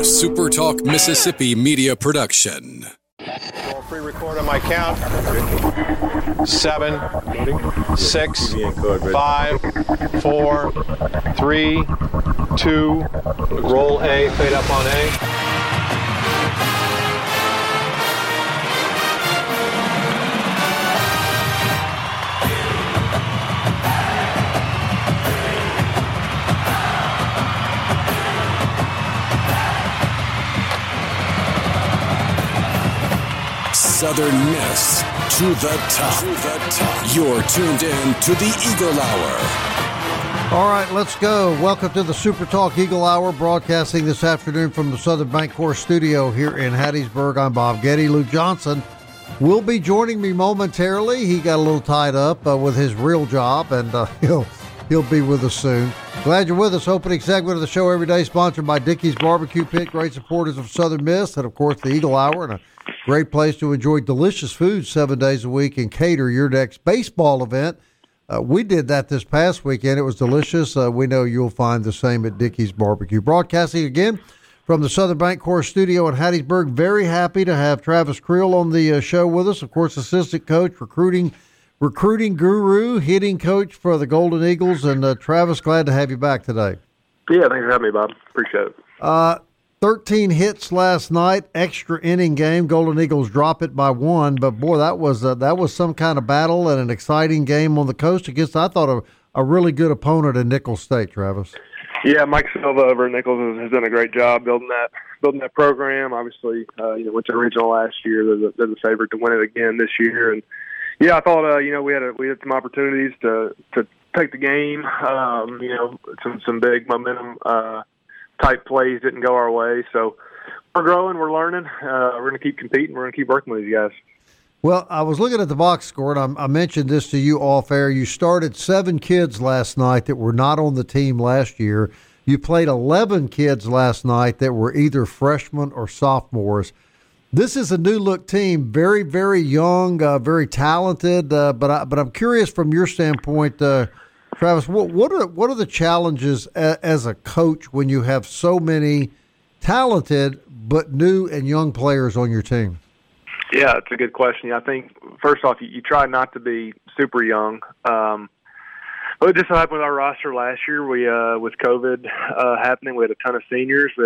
a SuperTalk Mississippi media production. Pre-record on my count. 7, 6, 5, 4, 3, 2. Roll A, fade up on A. Southern Miss to the top. You're tuned in to the Eagle Hour. All right, let's go. Welcome to the Super Talk Eagle Hour, broadcasting this afternoon from the Southern Bancorp studio here in Hattiesburg. I'm Bob Getty. Lou Johnson will be joining me momentarily. He got a little tied up with his real job, and he'll be with us soon. Glad you're with us. Opening segment of the show every day, sponsored by Dickey's Barbecue Pit, great supporters of Southern Miss, and of course the Eagle Hour, and a great place to enjoy delicious food 7 days a week and cater your next baseball event. We did that this past weekend. It was delicious. We know you'll find the same at Dickey's Barbecue. Broadcasting again from the Southern Bancorp studio in Hattiesburg. Very happy to have Travis Creel on the show with us. Of course, assistant coach, recruiting guru, hitting coach for the Golden Eagles. And Travis, glad to have you back today. Yeah, thanks for having me, Bob. Appreciate it. 13 hits last night, extra inning game. Golden Eagles drop it by 1, but boy, that was some kind of battle and an exciting game on the coast against, I thought, a really good opponent in Nicholls State, Travis. Yeah, Mike Silva over at Nicholls has done a great job building that program. Obviously, went to regional last year. They're the favorite to win it again this year, and yeah, I thought we had some opportunities to take the game. Some big momentum. Type plays didn't go our way, so we're growing, we're learning. We're going to keep competing. We're going to keep working with these guys. Well, I was looking at the box score, and I mentioned this to you off air. You started 7 kids last night that were not on the team last year. You played 11 kids last night that were either freshmen or sophomores. This is a new-look team, very, very young, very talented. But I'm curious from your standpoint, Travis, what are the challenges as a coach when you have so many talented but new and young players on your team? Yeah, it's a good question. I think, first off, you try not to be super young. But it just happened with our roster last year. We with COVID happening, we had a ton of seniors that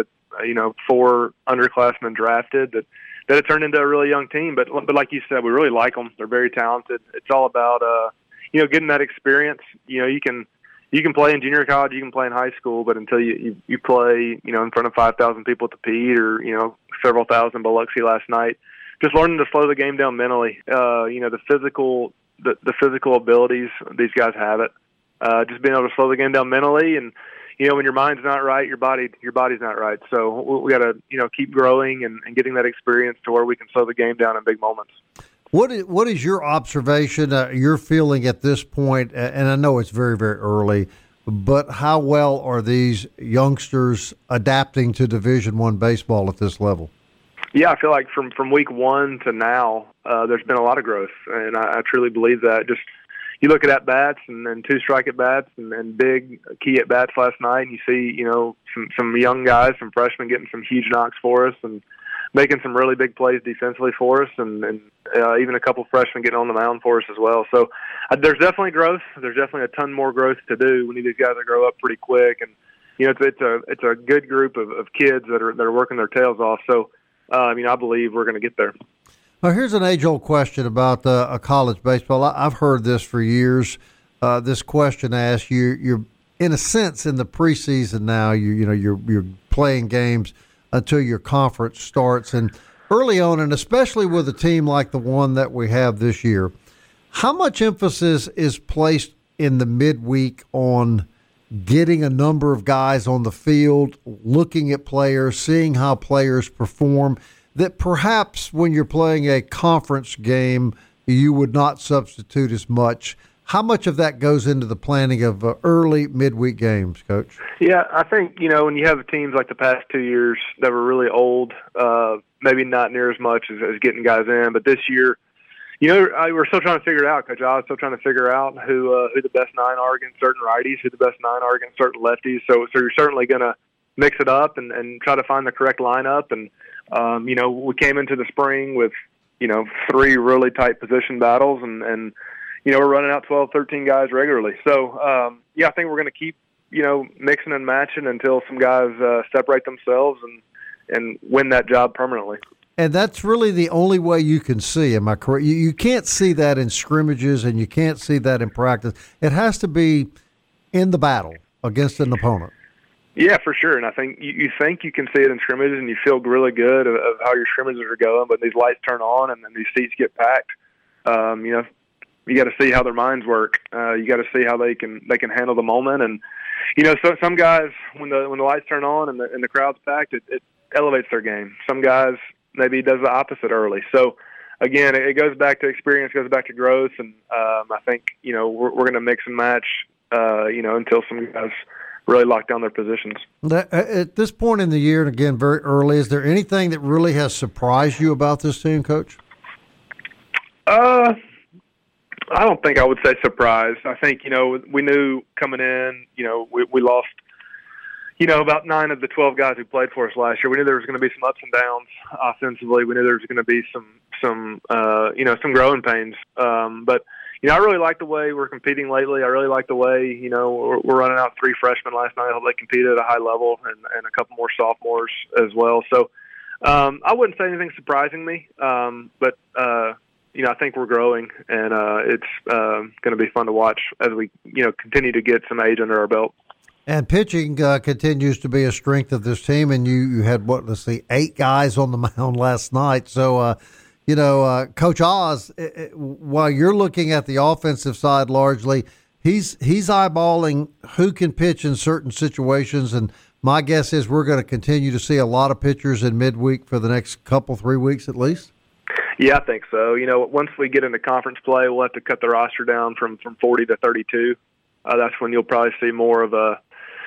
4 underclassmen drafted that it turned into a really young team. But like you said, we really like them. They're very talented. It's all about getting that experience. You can play in junior college, you can play in high school, but until you play, in front of 5,000 people at the Pete or, several thousand Biloxi last night, just learning to slow the game down mentally. The physical abilities, these guys have it. Just being able to slow the game down mentally, and when your mind's not right, your body's not right. So we got to keep growing and getting that experience to where we can slow the game down in big moments. What is your observation, your feeling at this point, and I know it's very, very early, but how well are these youngsters adapting to Division I baseball at this level? Yeah, I feel like from week 1 to now, there's been a lot of growth, and I truly believe that. Just you look at bats and 2-strike at-bats and big key at-bats last night, and you see, some young guys, some freshmen getting some huge knocks for us and making some really big plays defensively for us, and even a couple freshmen getting on the mound for us as well. So there's definitely growth. There's definitely a ton more growth to do. We need these guys to grow up pretty quick, and it's a good group of kids that are working their tails off. So I believe we're going to get there. Well, here's an age-old question about a college baseball. I've heard this for years. This question asked, you're in a sense in the preseason now. You're playing games until your conference starts, and early on, and especially with a team like the one that we have this year, how much emphasis is placed in the midweek on getting a number of guys on the field, looking at players, seeing how players perform, that perhaps when you're playing a conference game, you would not substitute as much? How much of that goes into the planning of early midweek games, Coach? Yeah, I think, when you have teams like the past 2 years that were really old, maybe not near as much as getting guys in. But this year, we're still trying to figure it out. Coach I was still trying to figure out who the best 9 are against certain righties, who the best 9 are against certain lefties. So you're certainly going to mix it up and try to find the correct lineup. And, we came into the spring with, 3 really tight position battles and we're running out 12, 13 guys regularly. So, I think we're going to keep, mixing and matching until some guys separate themselves and win that job permanently. And that's really the only way you can see. Am I correct? You can't see that in scrimmages, and you can't see that in practice. It has to be in the battle against an opponent. Yeah, for sure. And I think you think you can see it in scrimmages, and you feel really good of how your scrimmages are going. But these lights turn on, and then these seats get packed. You got to see how their minds work. You got to see how they can handle the moment. And so some guys, when the lights turn on and the crowd's packed, it elevates their game. Some guys maybe does the opposite early. So again, it goes back to experience, goes back to growth, and I think we're going to mix and match until some guys really lock down their positions. At this point in the year, and again very early, is there anything that really has surprised you about this team, Coach? I don't think I would say surprised. I think we knew coming in, we lost about 9 of the 12 guys who played for us last year. We knew there was going to be some ups and downs offensively. We knew there was going to be some growing pains. But I really like the way we're competing lately. I really like the way, we're running out 3 freshmen last night. They competed at a high level and a couple more sophomores as well. So I wouldn't say anything surprising me. But I think we're growing, and it's going to be fun to watch as we, continue to get some age under our belt. And pitching continues to be a strength of this team, and you had, 8 guys on the mound last night. So, Coach Oz, while you're looking at the offensive side largely, he's eyeballing who can pitch in certain situations, and my guess is we're going to continue to see a lot of pitchers in midweek for the next 3 weeks at least. Yeah, I think so. Once we get into conference play, we'll have to cut the roster down from 40 to 32. That's when you'll probably see more of a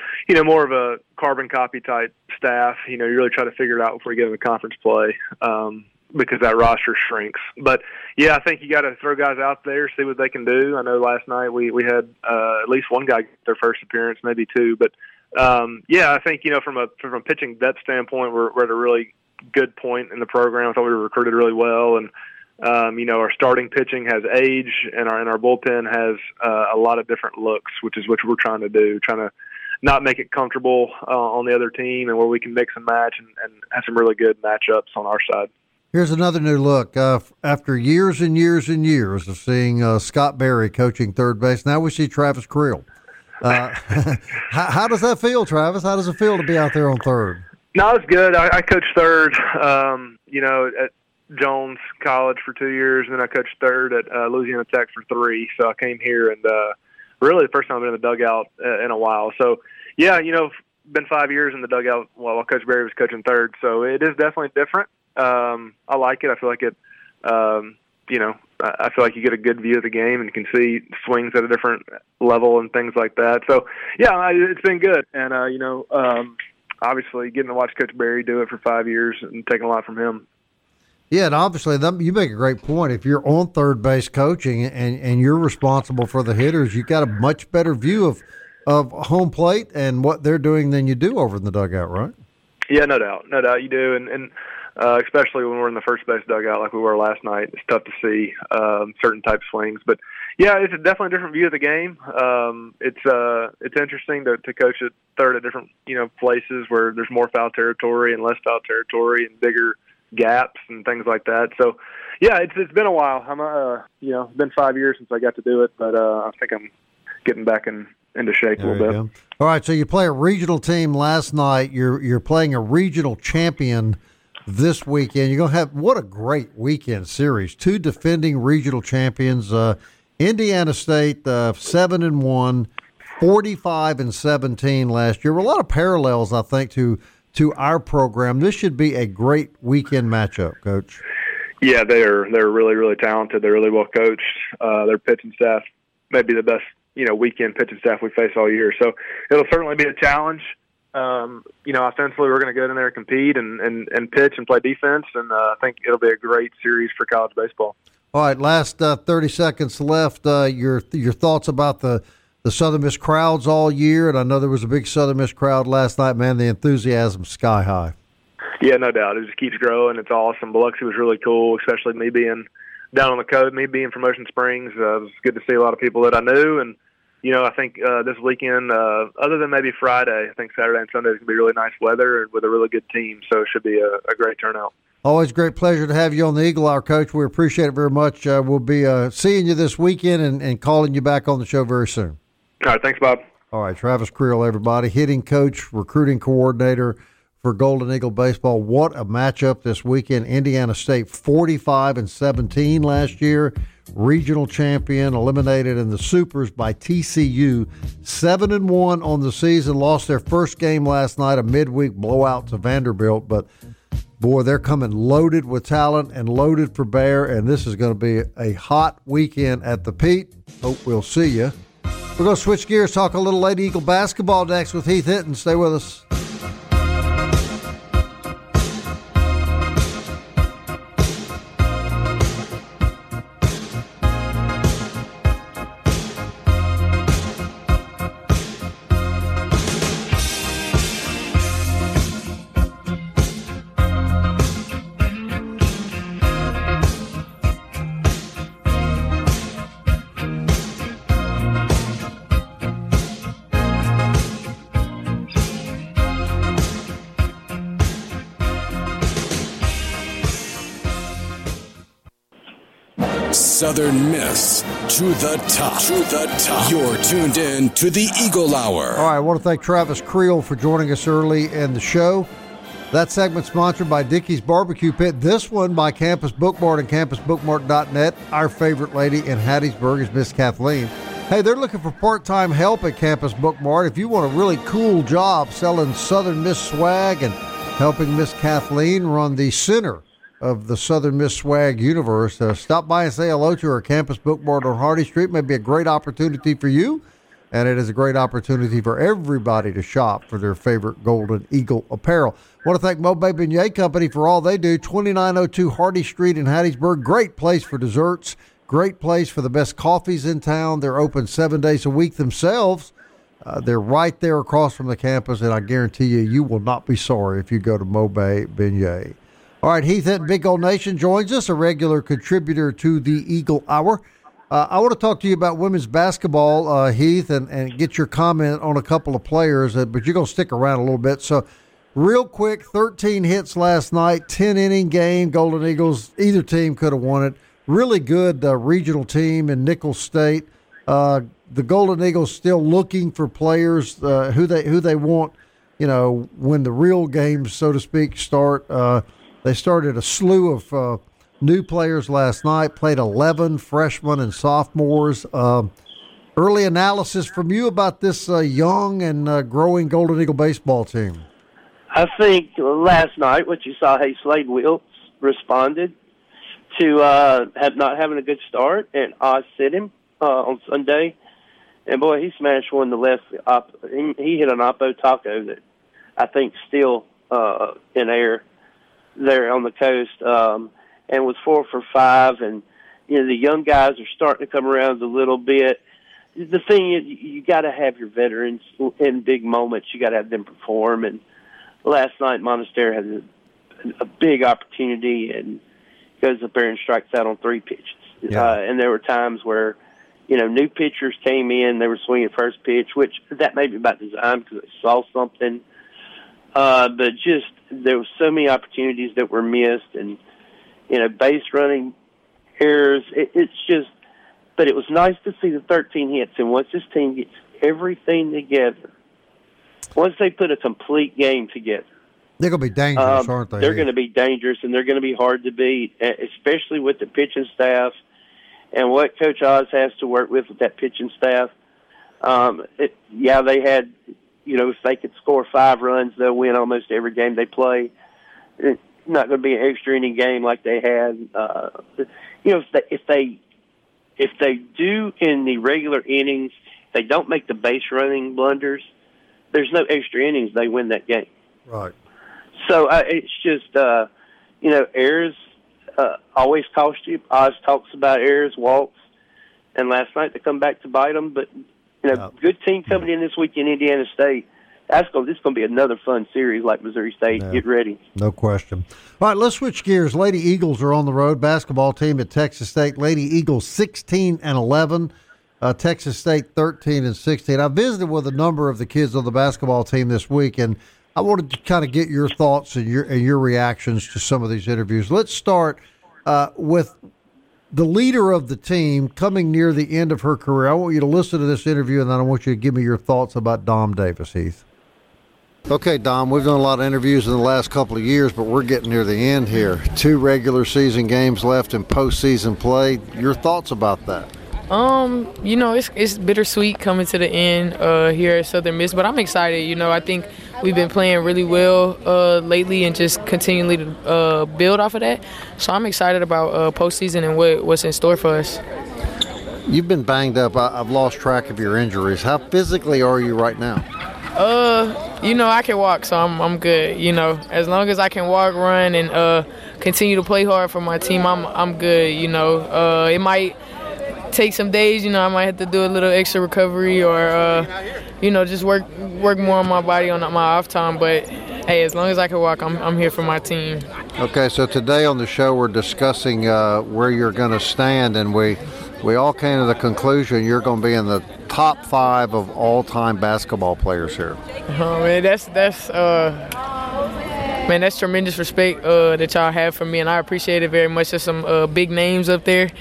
carbon copy type staff. You really try to figure it out before you get into conference play because that roster shrinks. But, yeah, I think you got to throw guys out there, see what they can do. I know last night we had at least one guy get their first appearance, maybe 2. But, I think, from a pitching depth standpoint, we're at a really good point in the program. I thought we were recruited really well, and our starting pitching has age, and our bullpen has a lot of different looks, which is what we're trying to do, trying to not make it comfortable on the other team, and where we can mix and match and have some really good matchups on our side. Here's another new look. After years and years and years of seeing Scott Berry coaching third base, now we see Travis Creel. How does that feel, Travis? How does it feel to be out there on third? No, it's good. I coached third, at Jones College for 2 years, and then I coached third at Louisiana Tech for 3. So I came here, and really the first time I've been in the dugout in a while. So, yeah, been 5 years in the dugout while Coach Berry was coaching third. So it is definitely different. I like it. I feel like it, I feel like you get a good view of the game and can see swings at a different level and things like that. So, yeah, it's been good. And, obviously getting to watch Coach Berry do it for 5 years and taking a lot from him. Yeah, and obviously you make a great point. If you're on third base coaching and you're responsible for the hitters, you've got a much better view of home plate and what they're doing than you do over in the dugout, right? Yeah, no doubt you do, and especially when we're in the first base dugout like we were last night, it's tough to see certain type swings. But yeah, it's definitely a different view of the game. It's interesting to coach at third at different places where there's more foul territory and less foul territory and bigger gaps and things like that. So yeah, it's been a while. I'm it's been 5 years since I got to do it, but I think I'm getting back into shape a little bit. Go. All right, so you play a regional team last night. You're playing a regional champion this weekend. You're going to have what a great weekend series. 2 defending regional champions. Indiana State 7-1, 45-17 last year. A lot of parallels, I think, to our program. This should be a great weekend matchup, Coach. Yeah, they're really, really talented. They're really well coached. Their pitching staff may be the best weekend pitching staff we face all year. So it'll certainly be a challenge. Offensively, we're going to go in there and compete and pitch and play defense, and I think it'll be a great series for college baseball. All right, last 30 seconds left. Your thoughts about the the Southern Miss crowds all year, and I know there was a big Southern Miss crowd last night. Man, the enthusiasm sky high. Yeah, no doubt. It just keeps growing. It's awesome. Biloxi was really cool, especially me being down on the coast, me being from Ocean Springs. It was good to see a lot of people that I knew. And, I think this weekend, other than maybe Friday, I think Saturday and Sunday is going to be really nice weather with a really good team. So it should be a great turnout. Always a great pleasure to have you on the Eagle Hour, Coach. We appreciate it very much. We'll be seeing you this weekend and calling you back on the show very soon. All right. Thanks, Bob. All right. Travis Creel, everybody. Hitting coach, recruiting coordinator for Golden Eagle Baseball. What a matchup this weekend. Indiana State 45-17 last year. Regional champion, eliminated in the Supers by TCU. 7-1 on the season. Lost their first game last night, a midweek blowout to Vanderbilt. But, boy, they're coming loaded with talent and loaded for bear, and this is going to be a hot weekend at the Pete. Hope we'll see you. We're going to switch gears, talk a little Lady Eagle basketball next with Heath Hinton. Stay with us. Southern Miss to the top. To the top. You're tuned in to the Eagle Hour. All right, I want to thank Travis Creel for joining us early in the show. That segment sponsored by Dickey's Barbecue Pit. This one by Campus Bookmart and campusbookmart.net. Our favorite lady in Hattiesburg is Miss Kathleen. Hey, they're looking for part-time help at Campus Bookmart. If you want a really cool job selling Southern Miss swag and helping Miss Kathleen run the center of the Southern Miss swag universe, stop by and say hello to her. Campus Bookmart on Hardy Street may be a great opportunity for you, and it is a great opportunity for everybody to shop for their favorite Golden Eagle apparel. I want to thank Mobay Beignet Company for all they do. 2902 Hardy Street in Hattiesburg. Great place for desserts. Great place for the best coffees in town. They're open 7 days a week themselves. They're right there across from the campus, and I guarantee you will not be sorry if you go to Mobay Beignet. All right, Heath Hinton, Big Gold Nation, joins us, a regular contributor to the Eagle Hour. I want to talk to you about women's basketball, Heath, and get your comment on a couple of players, but you're going to stick around a little bit. So, real quick, 13 hits last night, 10-inning game. Golden Eagles, either team could have won it. Really good regional team in Nicholls State. The Golden Eagles still looking for players who they want, when the real games, so to speak, start. They started a slew of new players last night, played 11 freshmen and sophomores. Early analysis from you about this young and growing Golden Eagle baseball team. I think last night what you saw, Slade Wilkes responded to not having a good start, and Oz sit him on Sunday. And, boy, he smashed one to left. He hit an Oppo Taco that I think still in air there on the coast, and was 4 for 5. And, the young guys are starting to come around a little bit. The thing is, you got to have your veterans in big moments. You got to have them perform. And last night, Monastery had a big opportunity and goes up there and strikes out on 3 pitches. Yeah. And there were times where, new pitchers came in, they were swinging first pitch, which that may be about design because they saw something. But just there were so many opportunities that were missed, and base running errors. It's just, but it was nice to see the 13 hits. And once this team gets everything together, once they put a complete game together, they're going to be dangerous, aren't they? They're going to be dangerous, and they're going to be hard to beat, especially with the pitching staff and what Coach Oz has to work with that pitching staff. They had. If they could score 5 runs, they'll win almost every game they play. It's not going to be an extra inning game like they had. If they do in the regular innings, if they don't make the base running blunders, there's no extra innings. They win that game. Right. So it's just, errors always cost you. Oz talks about errors, walks, and last night they come back to bite them, but Good team coming in this week in Indiana State. This is going to be another fun series like Missouri State. Yeah. Get ready. No question. All right, let's switch gears. Lady Eagles are on the road. Basketball team at Texas State. Lady Eagles 16-11. Texas State 13-16. I visited with a number of the kids on the basketball team this week, and I wanted to kind of get your thoughts and your reactions to some of these interviews. Let's start with the leader of the team coming near the end of her career. I want you to listen to this interview, and then I want you to give me your thoughts about Dom Davis, Heath. Okay, Dom, we've done a lot of interviews in the last couple of years, but we're getting near the end here. 2 regular season games left in postseason play. Your thoughts about that? It's bittersweet coming to the end here at Southern Miss, but I'm excited. I think we've been playing really well lately and just continually to build off of that. So I'm excited about postseason and what's in store for us. You've been banged up. I've lost track of your injuries. How physically are you right now? I can walk, so I'm good. As long as I can walk, run, and continue to play hard for my team, I'm good. It might take some days. I might have to do a little extra recovery or just work more on my body on my off time. But hey, as long as I can walk, I'm here for my team. Okay, so today on the show we're discussing where you're going to stand, and we all came to the conclusion you're going to be in the top 5 of all-time basketball players here. Oh man, that's tremendous respect that y'all have for me, and I appreciate it very much. There's some big names up there,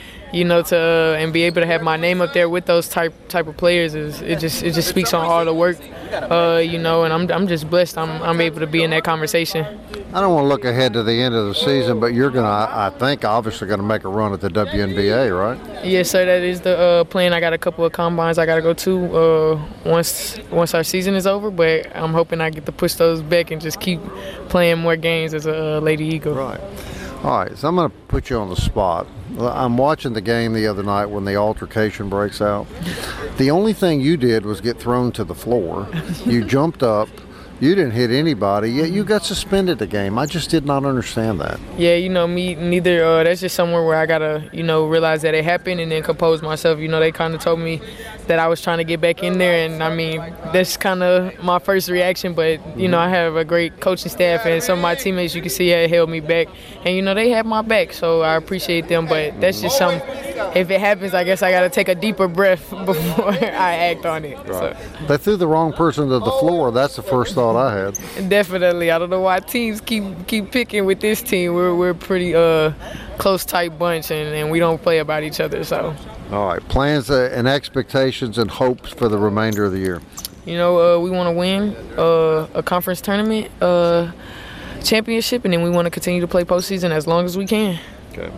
and be able to have my name up there with those type of players it just speaks on all the work, and I'm just blessed. I'm able to be in that conversation. I don't want to look ahead to the end of the season, but you're I think, obviously going to make a run at the WNBA, right? Yes, sir. That is the plan. I got a couple of combines I got to go to once our season is over, but I'm hoping I get to push those back and just keep playing more games as a Lady Eagle. Right. All right, so I'm going to put you on the spot. I'm watching the game the other night when the altercation breaks out. The only thing you did was get thrown to the floor. You jumped up. You didn't hit anybody, yet you got suspended the game. I just did not understand that. Yeah, me neither. That's just somewhere where I got to, realize that it happened and then compose myself. They kind of told me that I was trying to get back in there, and, that's kind of my first reaction. But, I have a great coaching staff, and some of my teammates, you can see, had held me back. And, they had my back, so I appreciate them. But that's just something, if it happens, I guess I got to take a deeper breath before I act on it. Right. So. They threw the wrong person to the floor. That's the first thought I had. Definitely. I don't know why teams keep picking with this team. We're pretty close, tight bunch, and we don't play about each other. So. All right. Plans and expectations and hopes for the remainder of the year. We want to win a conference tournament championship, and then we want to continue to play postseason as long as we can. Okay.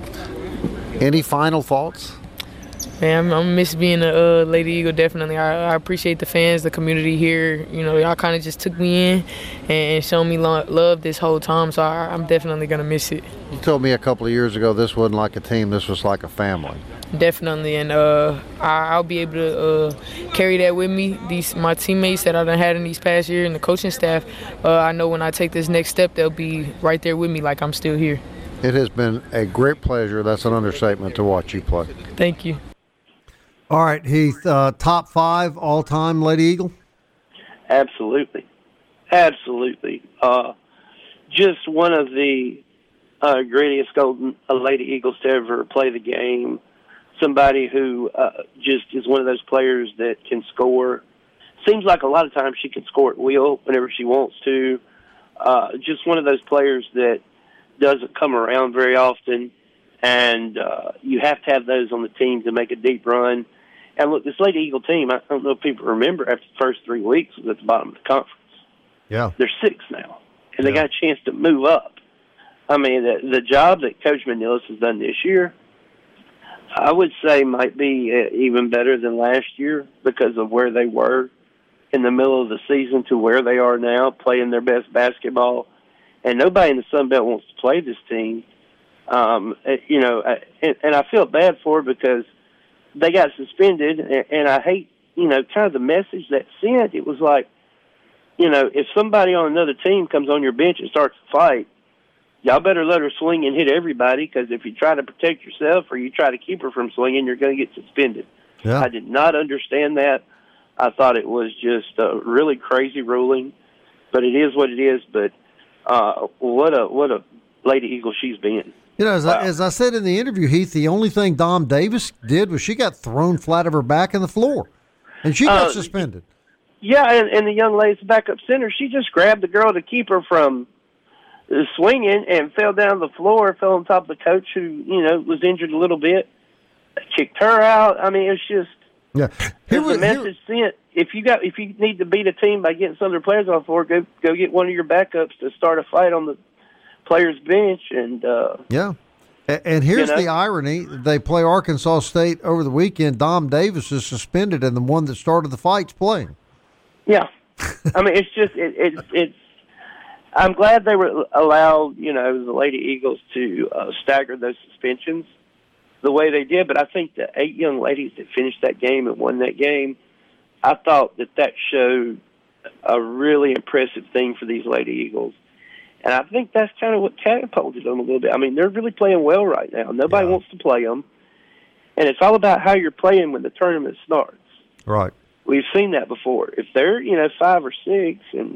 Any final thoughts? Man, I miss being a Lady Eagle, definitely. I appreciate the fans, the community here. Y'all kind of just took me in and showed me love this whole time, so I'm definitely going to miss it. You told me a couple of years ago this wasn't like a team, this was like a family. Definitely, and I'll be able to carry that with me. My teammates that I've had in these past years and the coaching staff, I know when I take this next step, they'll be right there with me like I'm still here. It has been a great pleasure. That's an understatement to watch you play. Thank you. All right, Heath, top 5 all-time Lady Eagle? Absolutely. Just one of the greatest Golden Lady Eagles to ever play the game. Somebody who just is one of those players that can score. Seems like a lot of times she can score at will whenever she wants to. Just one of those players that doesn't come around very often, and you have to have those on the team to make a deep run. And look, this Lady Eagle team, I don't know if people remember, after the first 3 weeks was at the bottom of the conference. Yeah. They're 6th now, and they got a chance to move up. The job that Coach Manillas has done this year, I would say might be even better than last year because of where they were in the middle of the season to where they are now, playing their best basketball. And nobody in the Sun Belt wants to play this team. And I feel bad for her because they got suspended, and I hate, kind of the message that sent. It was like, if somebody on another team comes on your bench and starts to fight, y'all better let her swing and hit everybody, because if you try to protect yourself or you try to keep her from swinging, you're going to get suspended. Yeah. I did not understand that. I thought it was just a really crazy ruling, but it is what it is. But what a Lady Eagle she's been. You know, as I said in the interview, Heath, the only thing Dom Davis did was she got thrown flat of her back in the floor, and she got suspended. Yeah, and the young lady's backup center, she just grabbed the girl to keep her from swinging and fell down the floor, fell on top of the coach who, was injured a little bit, kicked her out. I mean, it's just the message sent. If you need to beat a team by getting some of their players off the floor, go get one of your backups to start a fight on the players' bench. And and here's the irony: they play Arkansas State over the weekend. Dom Davis is suspended, and the one that started the fight's playing. Yeah, I mean, it's just it's. I'm glad they were allowed, the Lady Eagles to stagger those suspensions the way they did. But I think the 8 young ladies that finished that game and won that game, I thought that showed a really impressive thing for these Lady Eagles. And I think that's kind of what catapulted them a little bit. I mean, they're really playing well right now. Nobody wants to play them. And it's all about how you're playing when the tournament starts. Right. We've seen that before. If they're, 5 or 6, and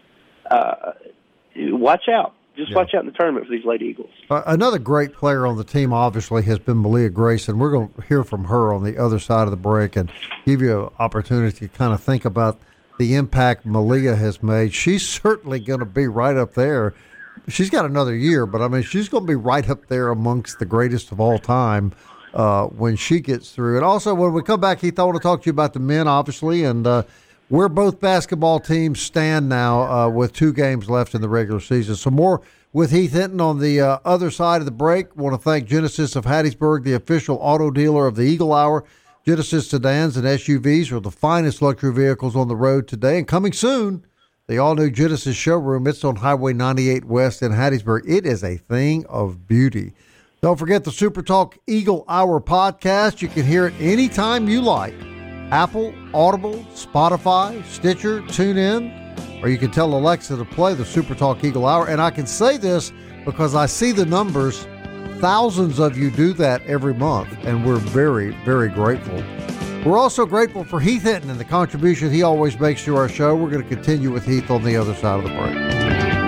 watch out. Just watch out in the tournament for these Lady Eagles. Another great player on the team, obviously, has been Malia Grayson. We're going to hear from her on the other side of the break and give you an opportunity to kind of think about the impact Malia has made. She's certainly going to be right up there. She's got another year, but, I mean, she's going to be right up there amongst the greatest of all time when she gets through. And also, when we come back, Heath, I want to talk to you about the men, obviously, and where both basketball teams stand now with 2 games left in the regular season. So more with Heath Hinton on the other side of the break. I want to thank Genesis of Hattiesburg, the official auto dealer of the Eagle Hour. Genesis sedans and SUVs are the finest luxury vehicles on the road today. And coming soon, the all-new Genesis showroom. It's on Highway 98 West in Hattiesburg. It is a thing of beauty. Don't forget the Super Talk Eagle Hour podcast. You can hear it anytime you like. Apple, Audible, Spotify, Stitcher, TuneIn, or you can tell Alexa to play the Super Talk Eagle Hour. And I can say this because I see the numbers. Thousands of you do that every month, and we're very, very grateful. We're also grateful for Heath Hinton and the contribution he always makes to our show. We're going to continue with Heath on the other side of the break.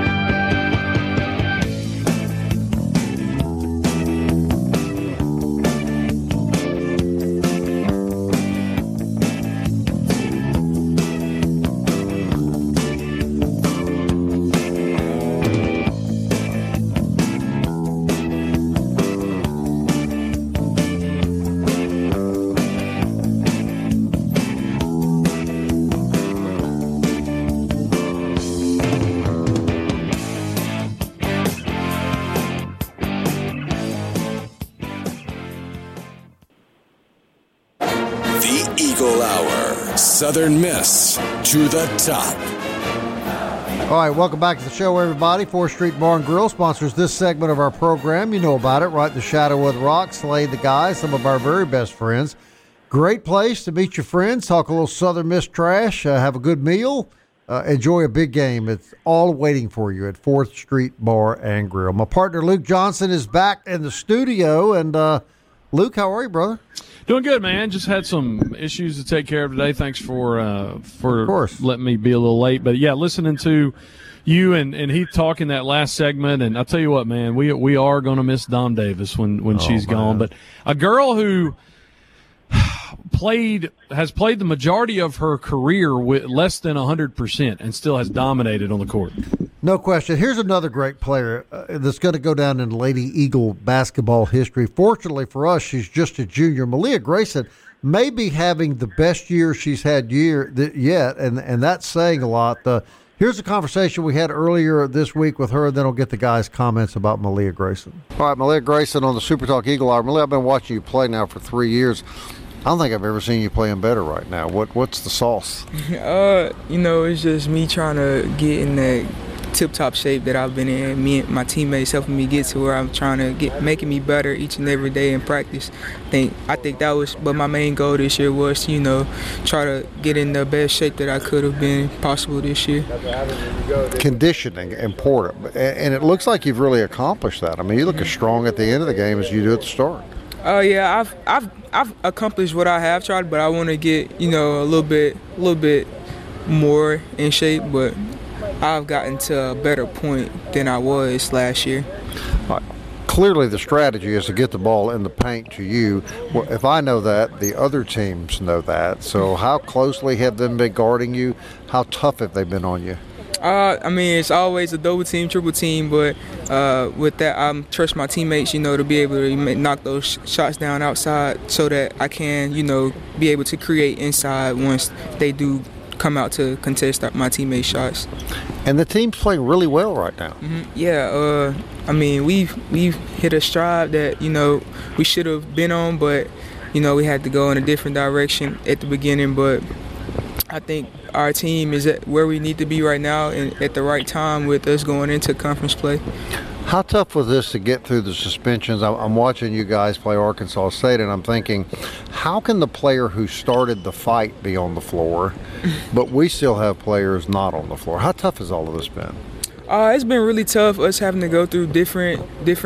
Southern Miss to the top. All right, welcome back to the show, everybody. 4th Street Bar and Grill sponsors this segment of our program. You know about it, right in the shadow of the rock. Slade the Guys, some of our very best friends. Great place to meet your friends, talk a little Southern Miss trash, have a good meal, enjoy a big game. It's all waiting for you at 4th Street Bar and Grill. My partner Luke Johnson is back in the studio, and Luke, how are you, brother? Doing good, man. Just had some issues to take care of today. Thanks for letting me be a little late. But, yeah, listening to you and Heath talking that last segment, and I'll tell you what, man, we are going to miss Dom Davis when she's gone. But a girl who has played the majority of her career with less than 100% and still has dominated on the court. No question. Here's another great player that's going to go down in Lady Eagle basketball history. Fortunately for us, she's just a junior. Malia Grayson may be having the best year she's had yet, and that's saying a lot. Here's a conversation we had earlier this week with her, and then I'll get the guys' comments about Malia Grayson. All right, Malia Grayson on the Super Talk Eagle Hour. Malia, I've been watching you play now for 3 years. I don't think I've ever seen you playing better right now. What's the sauce? It's just me trying to get in that tip-top shape that I've been in. Me and my teammates helping me get to where I'm trying to making me better each and every day in practice. I think that was, but my main goal this year was to, try to get in the best shape that I could have been possible this year. Conditioning, important. And it looks like you've really accomplished that. I mean, you look as strong at the end of the game as you do at the start. Yeah, I've accomplished what I have tried, but I want to get a little bit more in shape. But I've gotten to a better point than I was last year. Clearly, the strategy is to get the ball in the paint to you. Well, if I know that, the other teams know that. So, how closely have they been guarding you? How tough have they been on you? It's always a double team, triple team, but with that, I trust my teammates, to be able to knock those shots down outside so that I can, be able to create inside once they do come out to contest my teammates' shots. And the team's playing really well right now. Mm-hmm. Yeah, we've hit a stride that, we should have been on, but, we had to go in a different direction at the beginning, but I think our team is at where we need to be right now and at the right time with us going into conference play. How tough was this to get through the suspensions? I'm watching you guys play Arkansas State, and I'm thinking, how can the player who started the fight be on the floor, but we still have players not on the floor? How tough has all of this been? It's been really tough, us having to go through different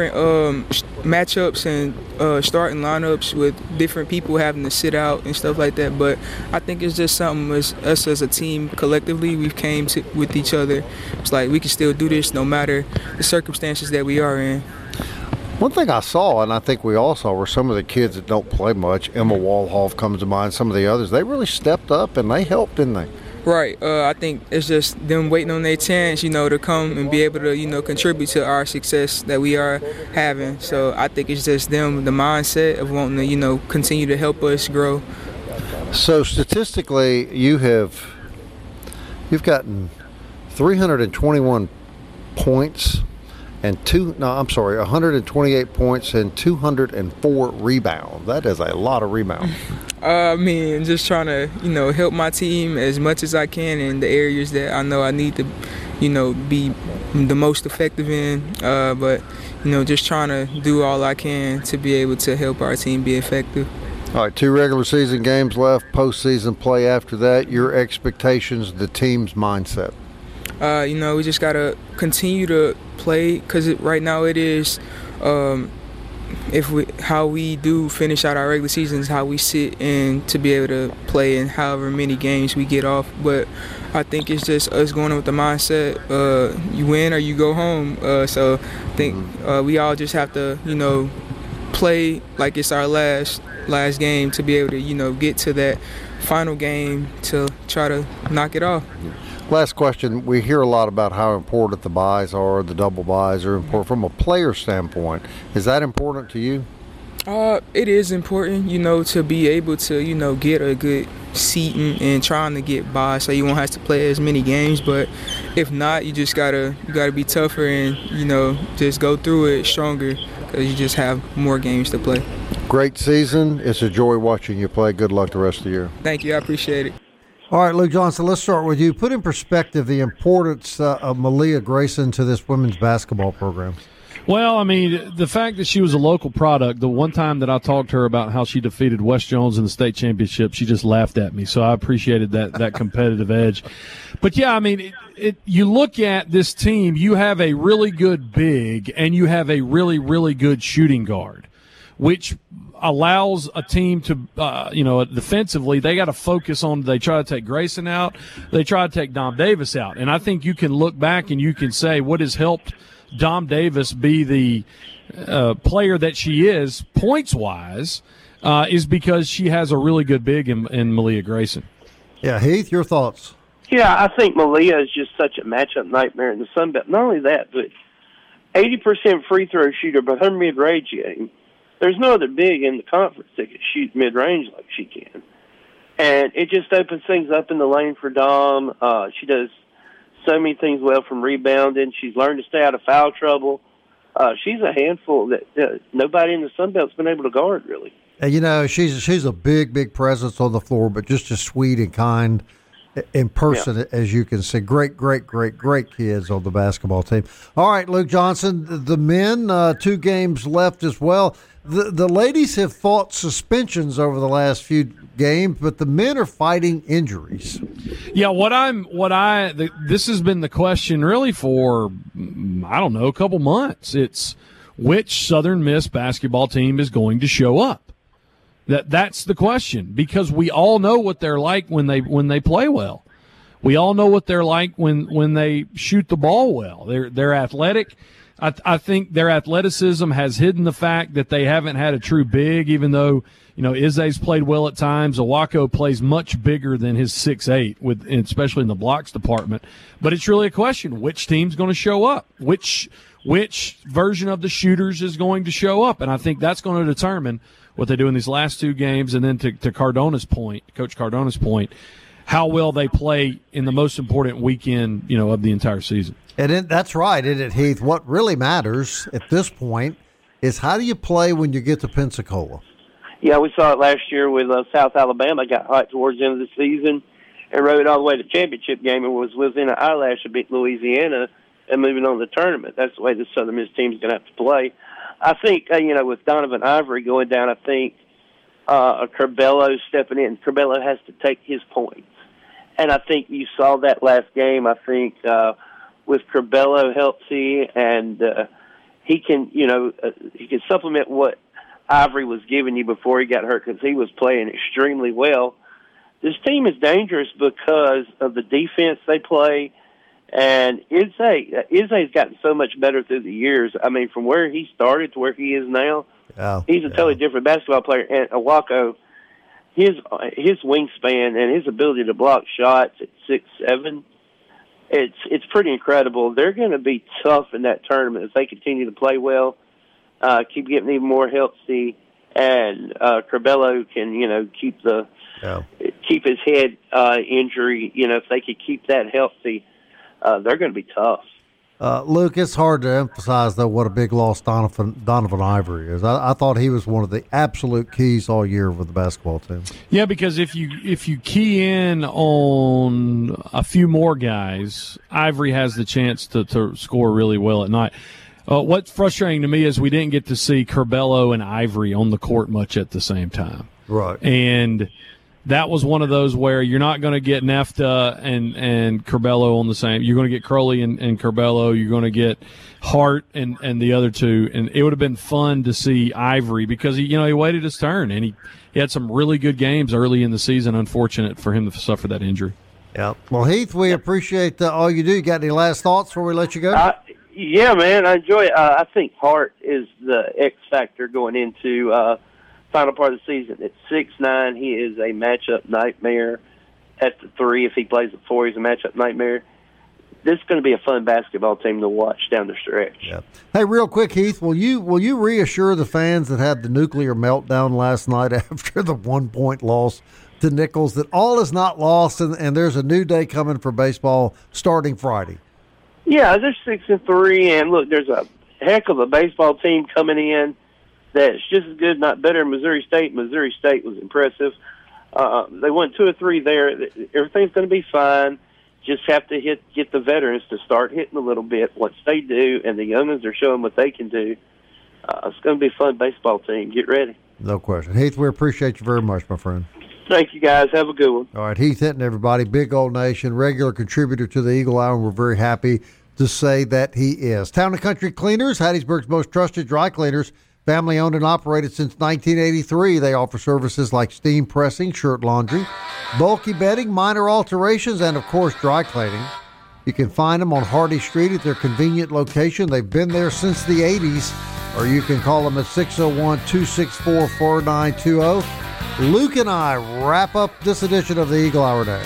matchups and starting lineups with different people having to sit out and stuff like that. But I think it's just something us as a team collectively, we've came to with each other. It's like we can still do this no matter the circumstances that we are in. One thing I saw, and I think we all saw, were some of the kids that don't play much. Emma Walhoff comes to mind, some of the others. They really stepped up and they helped, didn't they? Right. I think it's just them waiting on their chance, to come and be able to, contribute to our success that we are having. So I think it's just them, the mindset of wanting to, continue to help us grow. So statistically, you've gotten 321 points and 128 points and 204 rebounds. That is a lot of rebounds. Just trying to, help my team as much as I can in the areas that I know I need to, be the most effective in. But just trying to do all I can to be able to help our team be effective. All right, 2 regular season games left, postseason play after that. Your expectations, the team's mindset? We just got to continue to play because right now it is how we do finish out our regular seasons, how we sit and to be able to play in however many games we get off. But I think it's just us going in with the mindset, you win or you go home. So I think we all just have to, play like it's our last game to be able to, get to that final game to try to knock it off. Last question. We hear a lot about how important the buys are, the double buys are important. From a player standpoint, is that important to you? It is important, to be able to, get a good seating and trying to get by so you won't have to play as many games. But if not, you just gotta be tougher and, just go through it stronger because you just have more games to play. Great season. It's a joy watching you play. Good luck the rest of the year. Thank you. I appreciate it. All right, Luke Johnson, let's start with you. Put in perspective the importance of Malia Grayson to this women's basketball program. Well, the fact that she was a local product, the one time that I talked to her about how she defeated West Jones in the state championship, she just laughed at me. So I appreciated that competitive edge. But, yeah, you look at this team, you have a really good big and you have a really, really good shooting guard, which allows a team to, defensively, they got to focus on, they try to take Grayson out, they try to take Dom Davis out. And I think you can look back and you can say what has helped Dom Davis be the player that she is, points-wise, is because she has a really good big in Malia Grayson. Yeah, Heath, your thoughts? Yeah, I think Malia is just such a matchup nightmare in the Sun Belt. Not only that, but 80% free throw shooter, but her mid-range game, there's no other big in the conference that can shoot mid-range like she can. And it just opens things up in the lane for Dom. She does so many things well from rebounding. She's learned to stay out of foul trouble. She's a handful that nobody in the Sun Belt's been able to guard, really. And, she's a big presence on the floor, but just as sweet and kind in person, as you can see. Great kids on the basketball team. All right, Luke Johnson, the men, 2 games left as well. The ladies have fought suspensions over the last few games, but the men are fighting injuries. Yeah, this has been the question really for, I don't know, a couple months. It's which Southern Miss basketball team is going to show up? That's the question, because we all know what they're like when they play well. We all know what they're like when they shoot the ball well. They're athletic. I think their athleticism has hidden the fact that they haven't had a true big, even though, Izze's played well at times. Awako plays much bigger than his 6'8", especially in the blocks department. But it's really a question, which team's going to show up? Which version of the shooters is going to show up? And I think that's going to determine what they do in these last two games. And then to Cardona's point, Coach Cardona's point, how well they play in the most important weekend, of the entire season. And that's right, isn't it, Heath? What really matters at this point is how do you play when you get to Pensacola? Yeah, we saw it last year with South Alabama. Got hot towards the end of the season and rode all the way to the championship game and was within an eyelash of beating Louisiana and moving on to the tournament. That's the way the Southern Miss team is going to have to play. I think, with Donovan Ivory going down, I think Curbelo stepping in. Curbelo has to take his points. And I think you saw that last game. I think with Curbelo healthy and he can supplement what Ivory was giving you before he got hurt because he was playing extremely well. This team is dangerous because of the defense they play. And Izze's gotten so much better through the years. I mean, from where he started to where he is now, he's a totally different basketball player. And Awako, his wingspan and his ability to block shots at 6'7", it's pretty incredible. They're going to be tough in that tournament if they continue to play well, keep getting even more healthy, and Curbelo can keep his head injury. If they could keep that healthy. They're going to be tough. Luke, it's hard to emphasize, though, what a big loss Donovan Ivory is. I thought he was one of the absolute keys all year with the basketball team. Yeah, because if you key in on a few more guys, Ivory has the chance to score really well at night. What's frustrating to me is we didn't get to see Curbelo and Ivory on the court much at the same time. Right. And that was one of those where you're not going to get Nefta and Curbelo on the same. You're going to get Crowley and Curbelo. You're going to get Hart and the other two. And it would have been fun to see Ivory because he waited his turn and he had some really good games early in the season. Unfortunate for him to suffer that injury. Yeah. Well, Heath, we appreciate all you do. You got any last thoughts before we let you go? Yeah, man, I enjoy it. I think Hart is the X factor going into final part of the season. At 6'9", he is a matchup nightmare. At the 3, if he plays at 4, he's a matchup nightmare. This is going to be a fun basketball team to watch down the stretch. Yeah. Hey, real quick, Heath, will you reassure the fans that had the nuclear meltdown last night after the 1-point loss to Nichols that all is not lost and there's a new day coming for baseball starting Friday? Yeah, they're 6-3, and look, there's a heck of a baseball team coming in that's just as good, not better than Missouri State. Missouri State was impressive. They won 2 or 3 there. Everything's going to be fine. Just have to get the veterans to start hitting a little bit. Once they do, and the young ones are showing what they can do, it's going to be a fun baseball team. Get ready. No question. Heath, we appreciate you very much, my friend. Thank you, guys. Have a good one. All right, Heath Hinton, everybody, Big Old Nation, regular contributor to the Eagle Hour, and we're very happy to say that he is. Town and Country Cleaners, Hattiesburg's most trusted dry cleaners, family owned and operated since 1983. They offer services like steam pressing, shirt laundry, bulky bedding, minor alterations, and, of course, dry cleaning. You can find them on Hardy Street at their convenient location. They've been there since the 80s, or you can call them at 601-264-4920. Luke and I wrap up this edition of the Eagle Hour Day.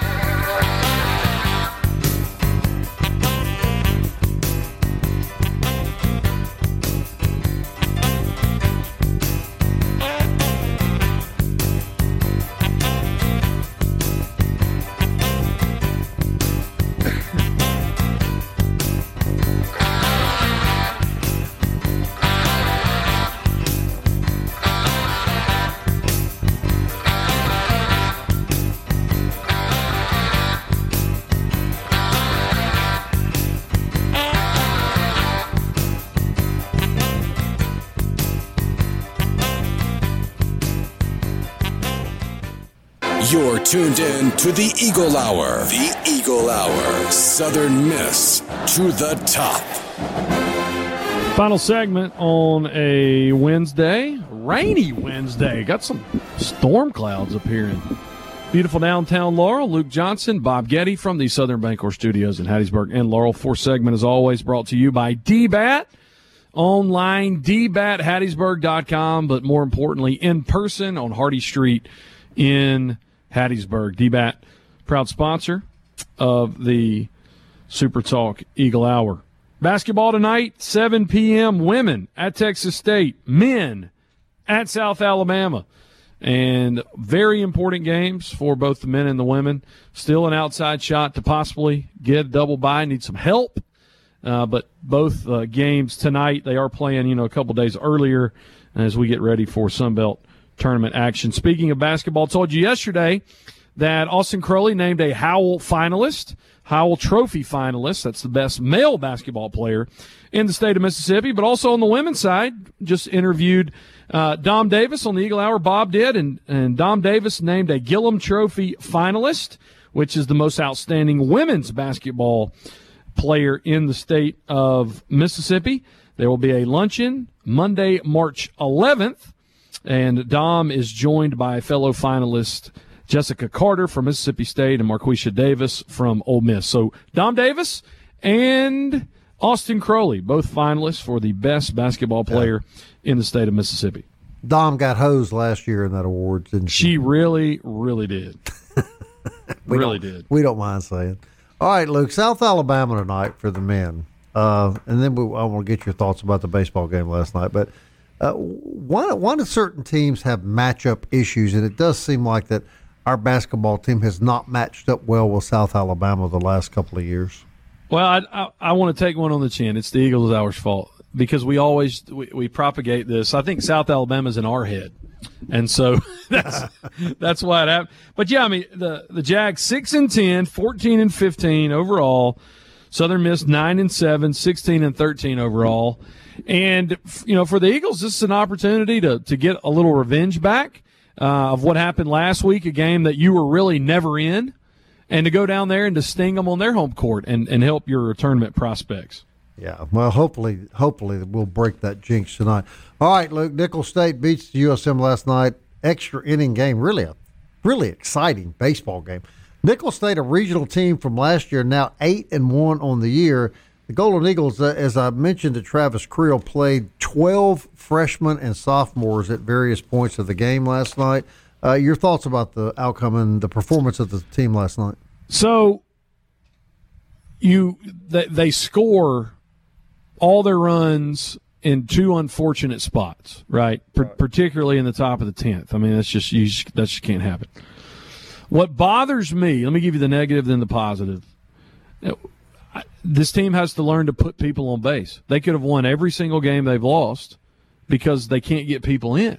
You're tuned in to the Eagle Hour. The Eagle Hour. Southern Miss to the top. Final segment on a Wednesday, rainy Wednesday. Got some storm clouds appearing. Beautiful downtown Laurel. Luke Johnson, Bob Getty from the Southern Bancorp Studios in Hattiesburg and Laurel. Fourth segment, as always, brought to you by DBAT. Online, dbathattiesburg.com, but more importantly, in person on Hardy Street in Hattiesburg. DBAT, proud sponsor of the Super Talk Eagle Hour. Basketball tonight, 7 p.m. Women at Texas State. Men at South Alabama. And very important games for both the men and the women. Still an outside shot to possibly get a double bye. Need some help. But both games tonight, they are playing, a couple days earlier as we get ready for Sunbelt tournament action. Speaking of basketball, I told you yesterday that Austin Crowley named a Howell finalist. Howell Trophy finalist. That's the best male basketball player in the state of Mississippi. But also on the women's side, just interviewed Dom Davis on the Eagle Hour. Bob did, and Dom Davis named a Gillum Trophy finalist, which is the most outstanding women's basketball player in the state of Mississippi. There will be a luncheon Monday, March 11th, and Dom is joined by fellow finalist Jessica Carter from Mississippi State and Marquisha Davis from Ole Miss. So Dom Davis and Austin Crowley, both finalists for the best basketball player in the state of Mississippi. Dom got hosed last year in that award, didn't she? She really, really did. Really did. We don't mind saying. All right, Luke, South Alabama tonight for the men. And then I want to get your thoughts about the baseball game last night. But why do certain teams have matchup issues? And it does seem like that our basketball team has not matched up well with South Alabama the last couple of years. Well, I want to take one on the chin. It's the Eagles' Hour's fault because we propagate this. I think South Alabama's in our head. And so that's why it happened. But, yeah, I mean, the Jags 6-10, 14-15 overall. Southern Miss 9-7, 16-13 overall. And, for the Eagles, this is an opportunity to get a little revenge back of what happened last week, a game that you were really never in, and to go down there and to sting them on their home court and help your tournament prospects. Yeah, well, hopefully we'll break that jinx tonight. All right, Luke, Nicholls State beats the USM last night. Extra inning game, really exciting baseball game. Nicholls State, a regional team from last year, now 8-1 on the year. The Golden Eagles, as I mentioned to Travis Creel, played 12 freshmen and sophomores at various points of the game last night. Your thoughts about the outcome and the performance of the team last night? So they score all their runs in two unfortunate spots, right? Particularly in the top of the 10th. I mean, that just can't happen. What bothers me, let me give you the negative, then the positive. This team has to learn to put people on base. They could have won every single game they've lost because they can't get people in.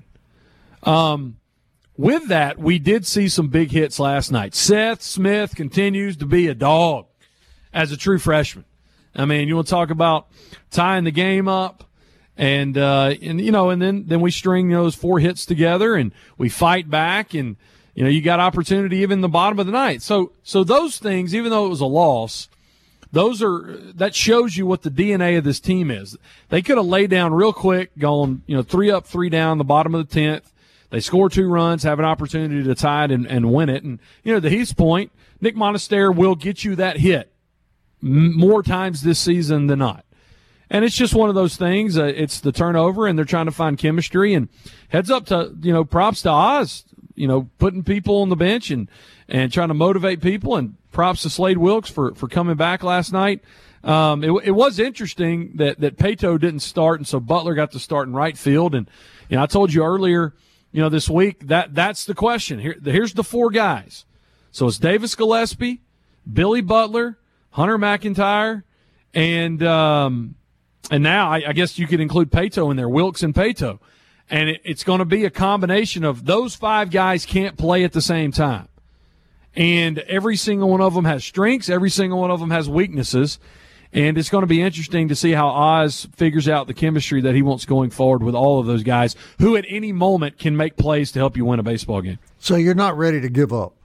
With that, we did see some big hits last night. Seth Smith continues to be a dog as a true freshman. I mean, you want to talk about tying the game up, and then we string those 4 hits together, and we fight back, and you got opportunity even in the bottom of the ninth. So those things, even though it was a loss, that shows you what the DNA of this team is. They could have laid down real quick, gone 3 up, 3 down, the bottom of the 10th. They score 2 runs, have an opportunity to tie it and win it. And to Heath's point, Nick Monasterio will get you that hit more times this season than not. And it's just one of those things. It's the turnover, and they're trying to find chemistry. And heads up to, props to Oz, putting people on the bench and trying to motivate people. And props to Slade Wilkes for coming back last night. It was interesting that Pato didn't start, and so Butler got to start in right field. And I told you earlier, this week that's the question. Here's the 4 guys. So it's Davis Gillespie, Billy Butler, Hunter McIntyre, and now I guess you could include Pato in there, Wilkes and Pato. And it's going to be a combination of those 5 guys can't play at the same time. And every single one of them has strengths. Every single one of them has weaknesses. And it's going to be interesting to see how Oz figures out the chemistry that he wants going forward with all of those guys who at any moment can make plays to help you win a baseball game. So you're not ready to give up?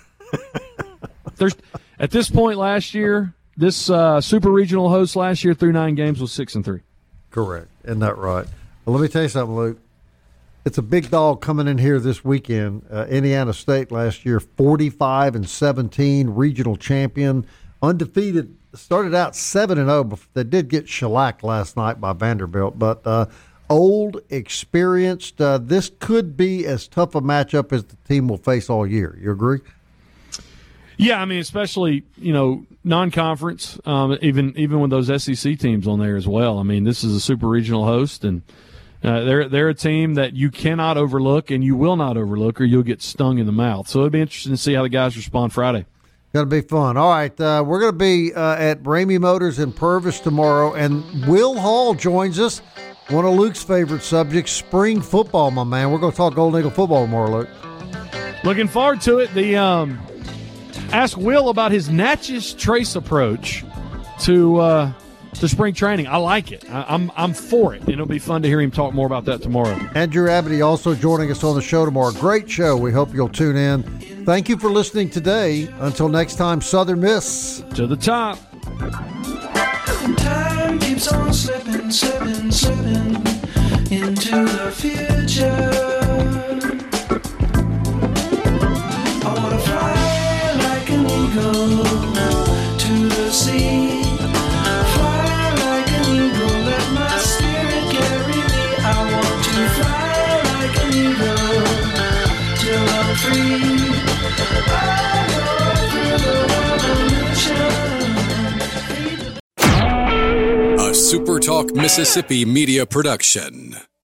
At this point last year, this super regional host last year through 9 games was 6-3. Correct. Isn't that right? Well, let me tell you something, Luke. It's a big dog coming in here this weekend. Indiana State last year, 45-17, regional champion, undefeated. Started out 7-0, but they did get shellacked last night by Vanderbilt. But old, experienced. This could be as tough a matchup as the team will face all year. You agree? Yeah, I mean, especially, non-conference, even with those SEC teams on there as well. I mean, this is a super regional host, and they're a team that you cannot overlook and you will not overlook, or you'll get stung in the mouth. So it'll be interesting to see how the guys respond Friday. Going to be fun. All right, we're going to be at Ramey Motors in Purvis tomorrow, and Will Hall joins us. One of Luke's favorite subjects, spring football, my man. We're going to talk Golden Eagle football tomorrow, Luke. Looking forward to it. Ask Will about his Natchez Trace approach to spring training. I like it. I'm for it, and it'll be fun to hear him talk more about that tomorrow. Andrew Abity also joining us on the show tomorrow. Great show. We hope you'll tune in. Thank you for listening today. Until next time, Southern Miss. To the top. Time keeps on slipping, slipping, slipping into the future. I want to fly like an eagle to the sea. Fly like an eagle, let my spirit carry me. I want to fly like an eagle till I'm free. A SuperTalk Mississippi media production.